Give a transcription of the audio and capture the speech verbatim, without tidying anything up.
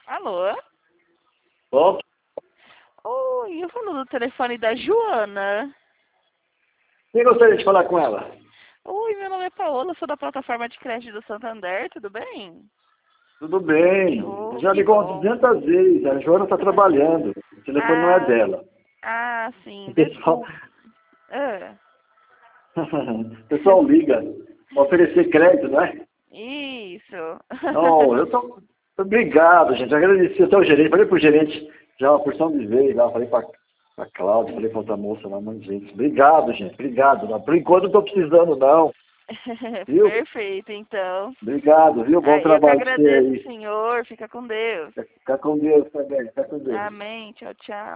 Alô? Bom, Oi, eu falo do telefone da Joana. quem gostaria de falar com ela? Oi, meu nome é Paola, sou da plataforma de crédito do Santander, tudo bem? Tudo bem. Oh, Já que ligou umas bom. duzentas vezes. A Joana está trabalhando. O telefone não é Ah, dela. ah, O sim, pessoal, desculpa. Ah, o pessoal liga para oferecer crédito, não é? isso. Não, eu tô... Obrigado, gente. Agradeci até o gerente. Falei pro gerente já uma porção de vezes lá. Falei para a Cláudia, falei para outra moça lá, mas gente. Obrigado, gente. Obrigado. Não, por enquanto não estou precisando, não. Viu? Perfeito, então. Obrigado, viu? Bom Ah, eu que trabalho para você agradeço, aí. senhor. Fica com Deus. Fica com Deus também. Fica com Deus. Amém. Tchau, tchau.